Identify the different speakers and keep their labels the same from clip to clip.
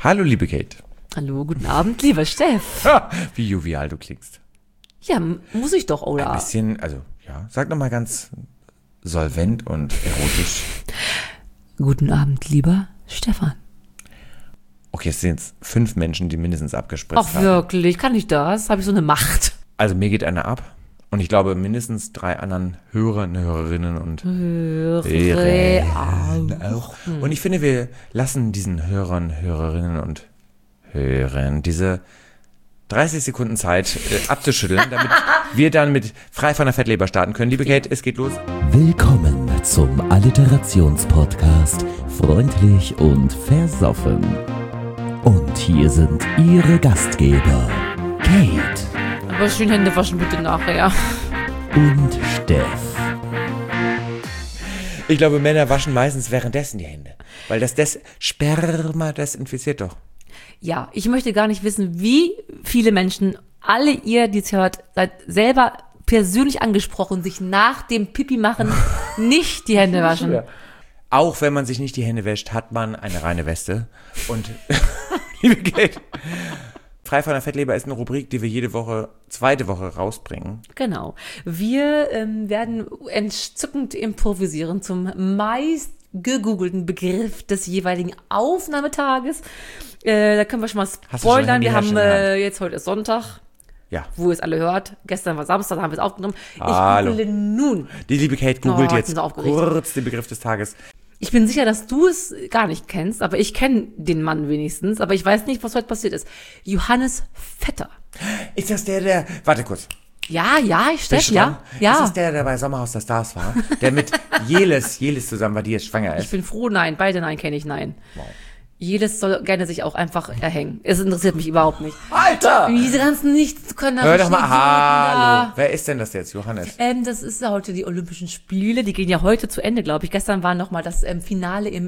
Speaker 1: Hallo, liebe Kate.
Speaker 2: Hallo, guten Abend, lieber Steff.
Speaker 1: Wie jovial du klingst.
Speaker 2: Ja, muss ich doch, oder?
Speaker 1: Ein bisschen, sag nochmal ganz solvent und erotisch.
Speaker 2: Guten Abend, lieber Stefan.
Speaker 1: Okay, es sind jetzt 5 Menschen, die mindestens abgespritzt haben.
Speaker 2: Ach wirklich, kann ich das? Habe ich so eine Macht?
Speaker 1: Also mir geht einer ab. Und ich glaube, mindestens 3 anderen Hörerinnen und Hörer auch. Und ich finde, wir lassen diesen Hörerinnen und Hörern diese 30 Sekunden Zeit abzuschütteln, damit wir dann mit frei von der Fettleber starten können. Liebe Kate, es geht los.
Speaker 3: Willkommen zum Alliterationspodcast Freundlich und Versoffen. Und hier sind Ihre Gastgeber, Kate.
Speaker 2: Aber schön Hände waschen bitte nachher.
Speaker 3: Und Steff.
Speaker 1: Ich glaube, Männer waschen meistens währenddessen die Hände. Weil das Sperma desinfiziert doch.
Speaker 2: Ja, ich möchte gar nicht wissen, wie viele Menschen, alle ihr, die es hört, seid selber persönlich angesprochen, sich nach dem Pipi machen nicht die Hände waschen.
Speaker 1: Ja. Auch wenn man sich nicht die Hände wäscht, hat man eine reine Weste. Und, liebe Kate, frei von der Fettleber ist eine Rubrik, die wir jede Woche, zweite Woche rausbringen.
Speaker 2: Genau. Wir werden entzückend improvisieren zum meist gegoogelten Begriff des jeweiligen Aufnahmetages. Da können wir schon mal spoilern. Wir haben jetzt heute ist Sonntag.
Speaker 1: Ja.
Speaker 2: Wo ihr es alle hört. Gestern war Samstag, da haben wir es aufgenommen.
Speaker 1: Hallo.
Speaker 2: Ich google nun.
Speaker 1: Die liebe Kate googelt jetzt
Speaker 2: so
Speaker 1: kurz den Begriff des Tages.
Speaker 2: Ich bin sicher, dass du es gar nicht kennst, aber ich kenne den Mann wenigstens. Aber ich weiß nicht, was heute passiert ist. Johannes Vetter.
Speaker 1: Ist das der, warte kurz.
Speaker 2: Ja, Steff, ja.
Speaker 1: Ist das der bei Sommerhaus der Stars war? Der mit Jelis zusammen war, die jetzt schwanger ist?
Speaker 2: Ich bin froh, nein. Beide nein kenne ich, nein. Wow. Jedes soll gerne sich auch einfach erhängen. Es interessiert mich überhaupt nicht.
Speaker 1: Alter!
Speaker 2: Diese ganzen nichts können.
Speaker 1: Hör doch mal, hallo. Wer ist denn das jetzt, Johannes?
Speaker 2: Das ist ja heute die Olympischen Spiele. Die gehen ja heute zu Ende, glaube ich. Gestern war noch mal das Finale im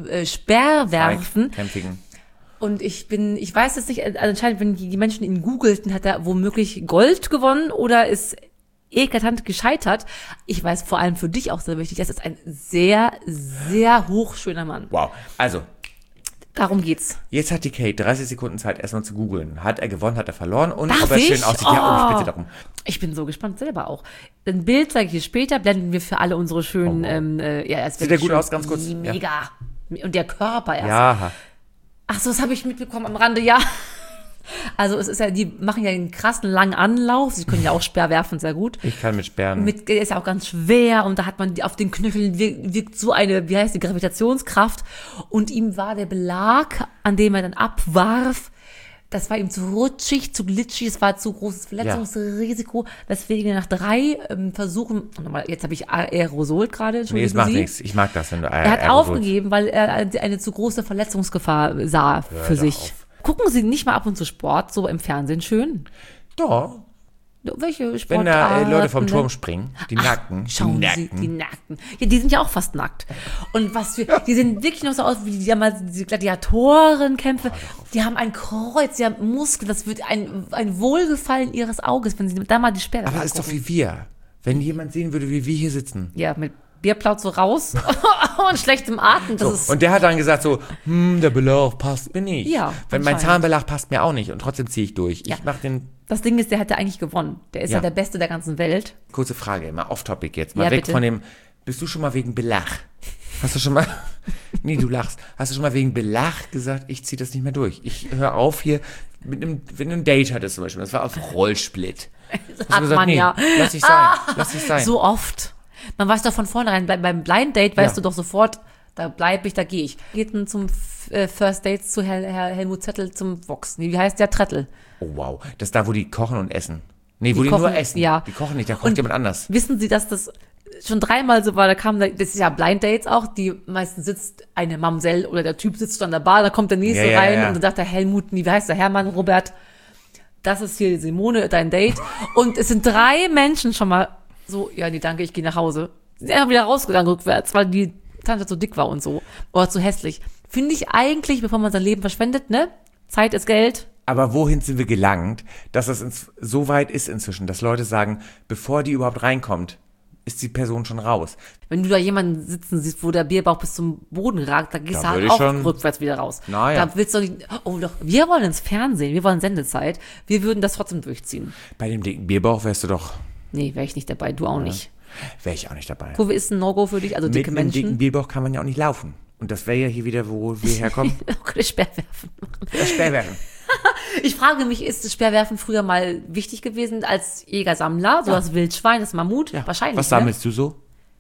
Speaker 2: Speerwerfen.
Speaker 1: Camping.
Speaker 2: Und ich weiß jetzt nicht, anscheinend, wenn die Menschen ihn googelten, hat er womöglich Gold gewonnen oder ist eklatant gescheitert. Ich weiß vor allem für dich auch sehr wichtig, das ist ein sehr, sehr hochschöner Mann.
Speaker 1: Wow. Also.
Speaker 2: Darum geht's.
Speaker 1: Jetzt hat die Kate 30 Sekunden Zeit, erstmal zu googeln. Hat er gewonnen, hat er verloren und
Speaker 2: Darf
Speaker 1: ob er
Speaker 2: ich?
Speaker 1: schön aussieht. Ja, ich bitte darum.
Speaker 2: Ich bin so gespannt selber auch. Ein Bild zeige ich dir später, blenden wir für alle unsere schönen, es
Speaker 1: sieht der gut aus, ganz kurz?
Speaker 2: Mega. Ja. Und der Körper erst.
Speaker 1: Ja.
Speaker 2: Ach so, das habe ich mitbekommen am Rande, ja. Also es ist ja, die machen ja einen krassen langen Anlauf. Sie können ja auch Speer werfen, sehr gut.
Speaker 1: Ich kann mit Sperren.
Speaker 2: Ist ja auch ganz schwer und da hat man auf den Knöcheln wirkt so eine, wie heißt die, Gravitationskraft. Und ihm war der Belag, an dem er dann abwarf, das war ihm zu rutschig, zu glitschig, es war zu großes Verletzungsrisiko. Deswegen nach 3 Versuchen, jetzt habe ich Aerosol gerade,
Speaker 1: Nee, es macht nichts. Ich mag das, wenn du
Speaker 2: Er hat aufgegeben, weil er eine zu große Verletzungsgefahr sah für sich. Gucken Sie nicht mal ab und zu Sport, so im Fernsehen schön?
Speaker 1: Doch.
Speaker 2: Welche Sportarten?
Speaker 1: Wenn da Leute vom Turm springen, die Nackten.
Speaker 2: Schauen Sie, die Nackten. Ja, die sind ja auch fast nackt. Und die sehen wirklich noch so aus wie die Gladiatorenkämpfe. Die haben ein Kreuz, die haben Muskeln, das wird ein Wohlgefallen Ihres Auges, wenn Sie da mal die Sperre
Speaker 1: Aber das ist doch wie wir. Wenn jemand sehen würde, wie wir hier sitzen.
Speaker 2: Ja, mit Bierplauze raus und schlechtem Atem.
Speaker 1: Und der hat dann gesagt so, der Belag passt mir nicht.
Speaker 2: Ja,
Speaker 1: mein Zahnbelag passt mir auch nicht und trotzdem ziehe ich durch.
Speaker 2: Ja.
Speaker 1: Ich mach den.
Speaker 2: Das Ding ist, der hätte eigentlich gewonnen. Der ist ja der Beste der ganzen Welt.
Speaker 1: Kurze Frage, mal off-topic jetzt. Mal
Speaker 2: ja,
Speaker 1: weg
Speaker 2: bitte.
Speaker 1: von dem, bist du schon mal wegen Belag? Hast du schon mal, nee, du lachst. Hast du schon mal wegen Belag gesagt, ich ziehe das nicht mehr durch? Ich höre auf hier, wenn du ein Date hattest zum Beispiel, das war auf Rollsplit.
Speaker 2: Das hat man ja.
Speaker 1: Lass dich sein.
Speaker 2: So oft. Man weiß doch von vornherein, beim Blind Date weißt du doch sofort, da bleibe ich, da gehe ich. Geht zum First Dates zu Helmut Zettel zum Vox. Wie heißt der? Trettel.
Speaker 1: Oh wow, das ist da, wo die kochen und essen. Nee, wo die
Speaker 2: kochen,
Speaker 1: nur essen.
Speaker 2: Ja.
Speaker 1: Die kochen nicht, da kocht jemand anders.
Speaker 2: Wissen Sie, dass das schon 3-mal so war, das ist ja Blind Dates auch, die meistens sitzt eine Mamsell oder der Typ sitzt an der Bar, da kommt der nächste rein und dann sagt der Helmut, wie heißt der Hermann, Robert, das ist hier Simone, dein Date. Und es sind 3 Menschen schon mal so, ja, nee, danke, ich gehe nach Hause. Sie sind einfach wieder rausgegangen rückwärts, weil die Tante so dick war und so. Oder zu hässlich. Finde ich eigentlich, bevor man sein Leben verschwendet, ne? Zeit ist Geld.
Speaker 1: Aber wohin sind wir gelangt, dass es so weit ist inzwischen, dass Leute sagen, bevor die überhaupt reinkommt, ist die Person schon raus.
Speaker 2: Wenn du da jemanden sitzen siehst, wo der Bierbauch bis zum Boden ragt, dann gehst
Speaker 1: Da
Speaker 2: du halt
Speaker 1: würde ich
Speaker 2: auch
Speaker 1: schon-
Speaker 2: rückwärts wieder raus.
Speaker 1: Naja.
Speaker 2: Da willst du nicht, oh doch, wir wollen ins Fernsehen, wir wollen Sendezeit, wir würden das trotzdem durchziehen.
Speaker 1: Bei dem dicken Bierbauch wärst du doch,
Speaker 2: Nee, wäre ich nicht dabei, du auch nicht.
Speaker 1: wäre ich auch nicht dabei.
Speaker 2: Kurve ist ein No-Go für dich, also
Speaker 1: Mit
Speaker 2: dicke
Speaker 1: einem dicken
Speaker 2: Menschen.
Speaker 1: Bierbauch kann man ja auch nicht laufen. Und das wäre ja hier wieder, wo wir herkommen.
Speaker 2: Auch keine Speerwerfen.
Speaker 1: Das Speerwerfen.
Speaker 2: Ich frage mich, ist das Speerwerfen früher mal wichtig gewesen als Jägersammler? So das Wildschwein, das Mammut? Wahrscheinlich.
Speaker 1: Was sammelst du so?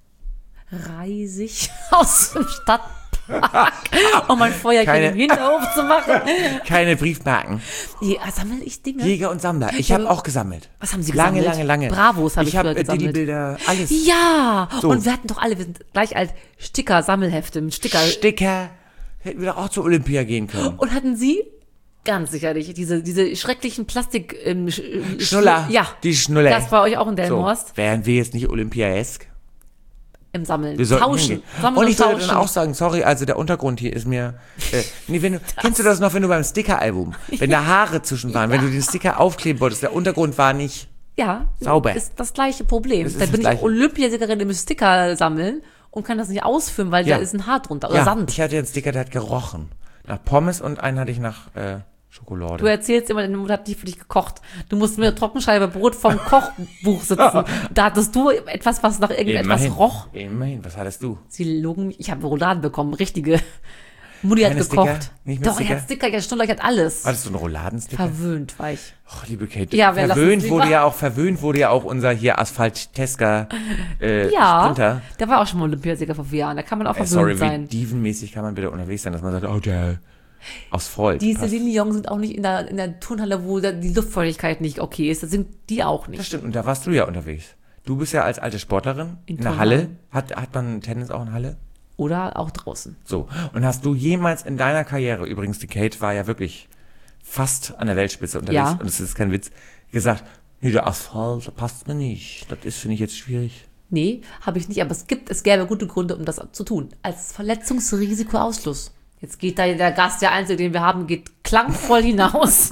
Speaker 2: Reisig aus dem Stadtpark, um ein Feuerchen
Speaker 1: Keine-
Speaker 2: im Hinterhof zu machen.
Speaker 1: Keine Briefmarken.
Speaker 2: Ja, sammle ich Dinge?
Speaker 1: Jäger und Sammler. Ich habe auch gesammelt.
Speaker 2: Was haben Sie
Speaker 1: Lange,
Speaker 2: gesammelt?
Speaker 1: lange.
Speaker 2: Bravos habe ich
Speaker 1: Ich habe
Speaker 2: früher gesammelt.
Speaker 1: Bilder, alles.
Speaker 2: Ja,
Speaker 1: So.
Speaker 2: und wir hatten doch alle, wir sind gleich alt, Sticker, Sammelhefte mit Sticker.
Speaker 1: Sticker. Hätten wir doch auch zur Olympia gehen können.
Speaker 2: Und hatten Sie? Ganz sicherlich, diese schrecklichen Plastik...
Speaker 1: Schnuller.
Speaker 2: Ja,
Speaker 1: Die Schnuller.
Speaker 2: das war euch auch in
Speaker 1: So,
Speaker 2: Delmenhorst.
Speaker 1: wären wir jetzt nicht olympiaesk?
Speaker 2: Im Sammeln.
Speaker 1: Wir sollten
Speaker 2: Tauschen.
Speaker 1: hingehen.
Speaker 2: Sammeln
Speaker 1: Und ich würde
Speaker 2: tauschen.
Speaker 1: dann auch sagen, sorry, also der Untergrund hier ist mir, kennst du das noch, wenn du beim Sticker-Album, wenn da Haare zwischen waren, wenn du den Sticker aufkleben wolltest, der Untergrund war nicht,
Speaker 2: Ja,
Speaker 1: sauber.
Speaker 2: ist das gleiche Problem.
Speaker 1: Das ist
Speaker 2: Da
Speaker 1: das
Speaker 2: bin ich
Speaker 1: Gleiche.
Speaker 2: Olympiasiegerin im Sticker sammeln und kann das nicht ausfüllen, weil
Speaker 1: Ja.
Speaker 2: da ist ein Haar drunter oder Sand.
Speaker 1: ich hatte einen Sticker, der hat gerochen. Nach Pommes und einen hatte ich nach Schokolade.
Speaker 2: Du erzählst immer, deine Mutter hat nicht für dich gekocht. Du musst mit einer Trockenscheibe Brot vom Kochbuch sitzen. Da hattest du etwas, was nach irgendetwas roch.
Speaker 1: Immerhin, was hattest du?
Speaker 2: Sie logen mich. Ich habe Rouladen bekommen, richtige. Mutti hat
Speaker 1: Keine
Speaker 2: gekocht.
Speaker 1: Sticker? Nicht mit
Speaker 2: Doch,
Speaker 1: Sticker?
Speaker 2: er hat Sticker, ja, Schnuller, hat alles.
Speaker 1: Hattest du einen Rouladensticker?
Speaker 2: Verwöhnt war ich.
Speaker 1: Oh, liebe Kate,
Speaker 2: Ja, wir lassen es
Speaker 1: verwöhnt wurde ja auch unser hier Asphalt-Tesker
Speaker 2: Ja,
Speaker 1: Sprinter.
Speaker 2: der war auch schon mal Olympiasieger vor 4 Jahren. Da kann man auch verwöhnt
Speaker 1: Sorry,
Speaker 2: sein.
Speaker 1: wie dievenmäßig kann man wieder unterwegs sein, dass man sagt, oh, der aus Freud.
Speaker 2: Die
Speaker 1: passt.
Speaker 2: Celine Dion sind auch nicht in der Turnhalle, wo da die Luftfeuchtigkeit nicht okay ist. Da sind die auch
Speaker 1: Das
Speaker 2: nicht.
Speaker 1: stimmt, und da warst du ja unterwegs. Du bist ja als alte Sportlerin in der Halle. Hat man Tennis auch in Halle?
Speaker 2: Oder auch draußen.
Speaker 1: So. Und hast du jemals in deiner Karriere, übrigens, die Kate war ja wirklich fast an der Weltspitze unterwegs,
Speaker 2: Ja.
Speaker 1: und es ist kein Witz, gesagt, nee, der Asphalt passt mir nicht. Das ist, finde ich, jetzt schwierig.
Speaker 2: Nee, habe ich nicht, aber es gäbe gute Gründe, um das zu tun. Als Verletzungsrisikoausschluss. Jetzt geht da der Gast, der Einzige, den wir haben, geht klangvoll hinaus.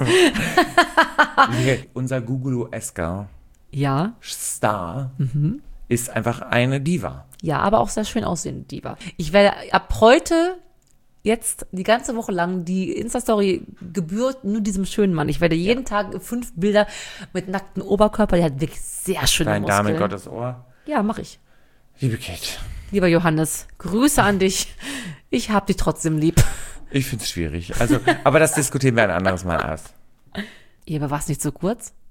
Speaker 1: Liebe Kate, unser Gugulu-esker
Speaker 2: Ja,
Speaker 1: Star ist einfach eine Diva.
Speaker 2: ja, aber auch sehr schön aussehende Diva. Ich werde ab heute jetzt die ganze Woche lang die Insta-Story gebührt nur diesem schönen Mann. Ich werde jeden Tag 5 Bilder mit nacktem Oberkörper, der hat wirklich sehr schöne
Speaker 1: Dein
Speaker 2: Muskeln.
Speaker 1: Dame Gottes Ohr.
Speaker 2: Ja, mache ich.
Speaker 1: Liebe Kate,
Speaker 2: Lieber Johannes, Grüße an dich. Ich hab dich trotzdem lieb.
Speaker 1: ich finde es schwierig. Also, aber das diskutieren wir ein anderes Mal aus.
Speaker 2: Ja, aber war es nicht so kurz?